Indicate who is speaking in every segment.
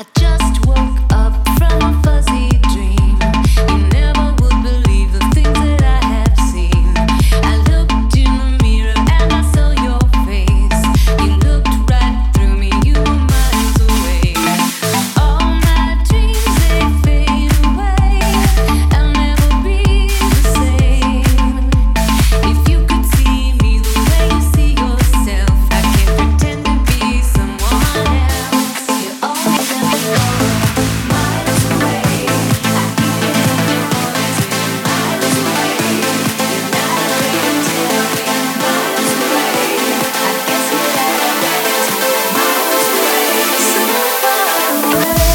Speaker 1: just woke up from a fuzzy dream. You never would believe the things that I have seen. I looked in the mirror and I saw your face. You looked right through me, you were miles away. All my dreams, they fade away. I'll never be the same. If you could see me the way you see yourself, I can't pretend to be someone else. You always have me miles away. I hear it in your voice when you're miles away. You're not afraid to tell me miles away. I guess without a doubt, miles away, so far away.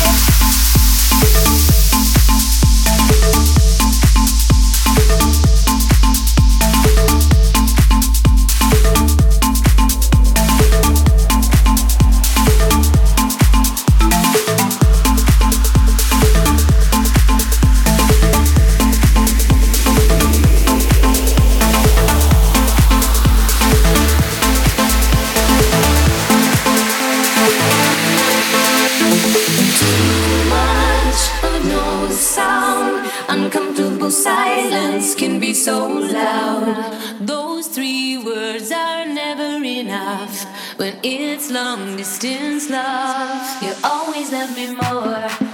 Speaker 1: Much of no sound, uncomfortable silence can be so loud. Those three words are never enough when it's long distance love. You always love me more.